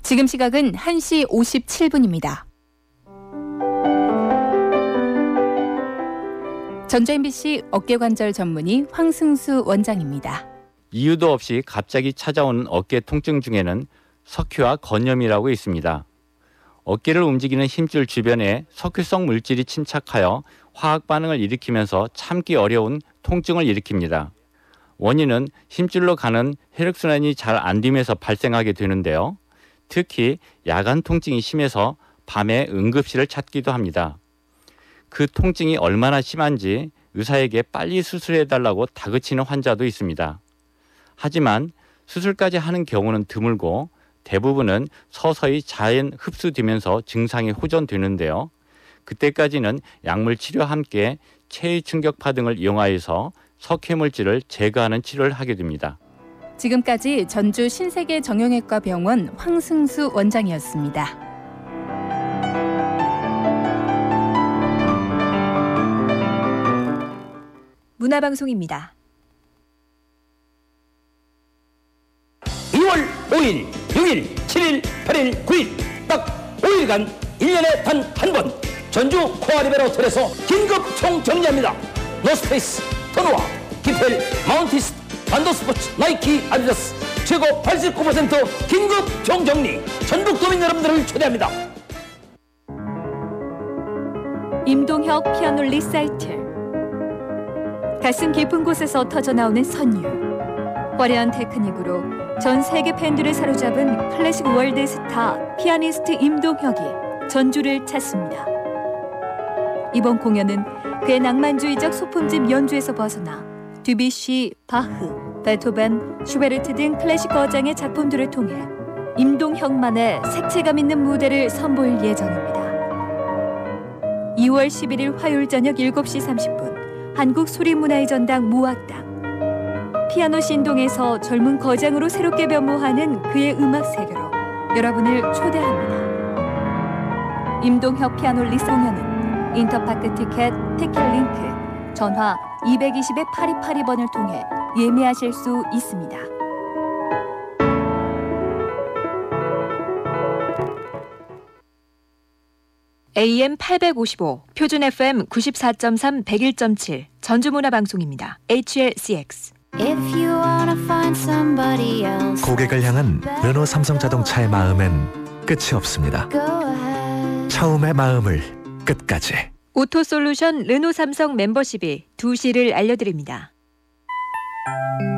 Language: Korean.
지금 시각은 1시 57분입니다. 전주 MBC 어깨관절 전문의 황승수 원장입니다. 이유도 없이 갑자기 찾아오는 어깨 통증 중에는 석회와 건염이라고 있습니다. 어깨를 움직이는 힘줄 주변에 석회성 물질이 침착하여 화학 반응을 일으키면서 참기 어려운 통증을 일으킵니다. 원인은 힘줄로 가는 혈액순환이 잘 안 되면서 발생하게 되는데요. 특히 야간 통증이 심해서 밤에 응급실을 찾기도 합니다. 그 통증이 얼마나 심한지 의사에게 빨리 수술해달라고 다그치는 환자도 있습니다. 하지만 수술까지 하는 경우는 드물고 대부분은 서서히 자연 흡수되면서 증상이 호전되는데요. 그때까지는 약물 치료와 함께 체위 충격파 등을 이용하여서 석회물질을 제거하는 치료를 하게 됩니다. 지금까지 전주 신세계 정형외과 병원 황승수 원장이었습니다. 문화방송입니다. 2월 5일, 6일, 7일, 8일, 9일 딱 5일간 1년에 단 한 번 전주 코아리베라 호텔에서 긴급 총정리합니다. 노스페이스, 터노와, 기펠, 마운티스, 반도스포츠, 나이키, 아디다스 최고 89% 긴급 총정리. 전북도민 여러분들을 초대합니다. 임동혁 피아노 리사이틀. 가슴 깊은 곳에서 터져나오는 선율. 화려한 테크닉으로 전 세계 팬들을 사로잡은 클래식 월드 스타 피아니스트 임동혁이 전주를 찾습니다. 이번 공연은 그의 낭만주의적 소품집 연주에서 벗어나 드뷔시, 바흐, 베토벤, 슈베르트 등 클래식 거장의 작품들을 통해 임동혁만의 색채감 있는 무대를 선보일 예정입니다. 2월 11일 화요일 저녁 7시 30분 한국소리문화의 전당 무악당. 피아노 신동에서 젊은 거장으로 새롭게 변모하는 그의 음악 세계로 여러분을 초대합니다. 임동혁 피아노 리사 공연은 인터파크 티켓, 티켓링크, 전화 220-8282번을 통해 예매하실 수 있습니다. AM 855, 표준 FM 94.3, 101.7, 전주문화방송입니다. HLCX. 고객을 향한 르노 삼성자동차의 마음엔 끝이 없습니다. 처음의 마음을 끝까지. 오토솔루션 르노 삼성 멤버십이 2시를 알려드립니다.